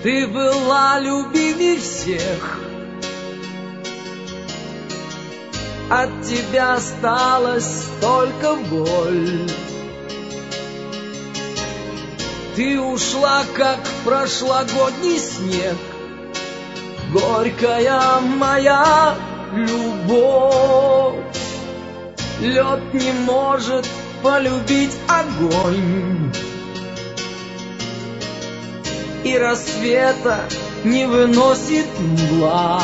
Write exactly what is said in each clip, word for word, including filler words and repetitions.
Ты была любимей всех, от тебя осталась только боль. Ты ушла, как прошлогодний снег, горькая моя любовь. Лед не может полюбить огонь, и рассвета не выносит мгла.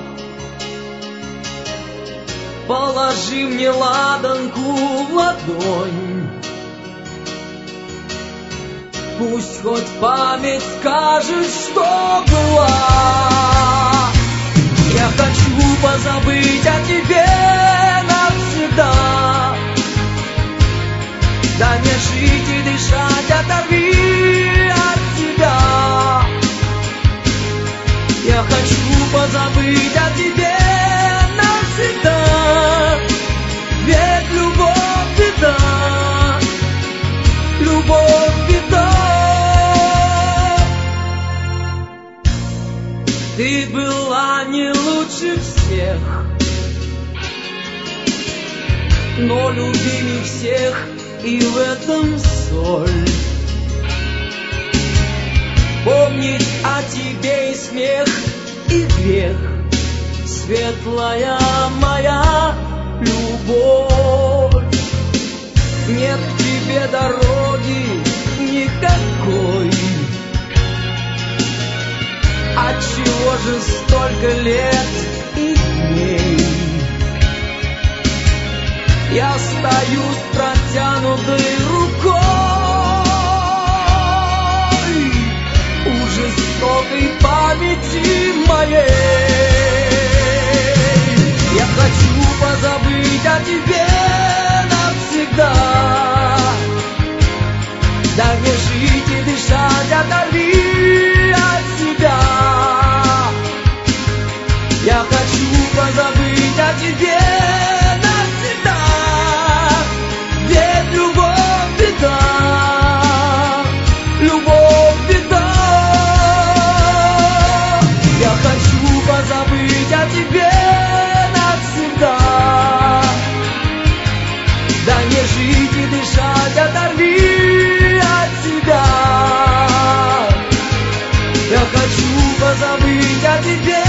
Положи мне ладанку в ладонь, пусть хоть память скажет, что была. Я хочу позабыть о тебе навсегда. Дай мне жить и дышать, оторви от тебя. Я хочу позабыть о тебе навсегда. Ведь любовь беда, любовь беда. Ты была не лучше всех, но любимей всех, и в этом соль. Помнить о тебе и смех, и грех, светлая моя любовь. Нет к тебе дороги никакой. Отчего же столько лет и дней я стою с протянутой рукой у жестокой памяти моей? Я хочу позабыть о тебе навсегда. Дай мне жить и дышать, оторви от себя. Я хочу позабыть о тебе навсегда. Ведь любовь беда, любовь беда. Я хочу позабыть о тебе навсегда. Дай мне жить и дышать, оторви от себя. Я хочу позабыть о тебе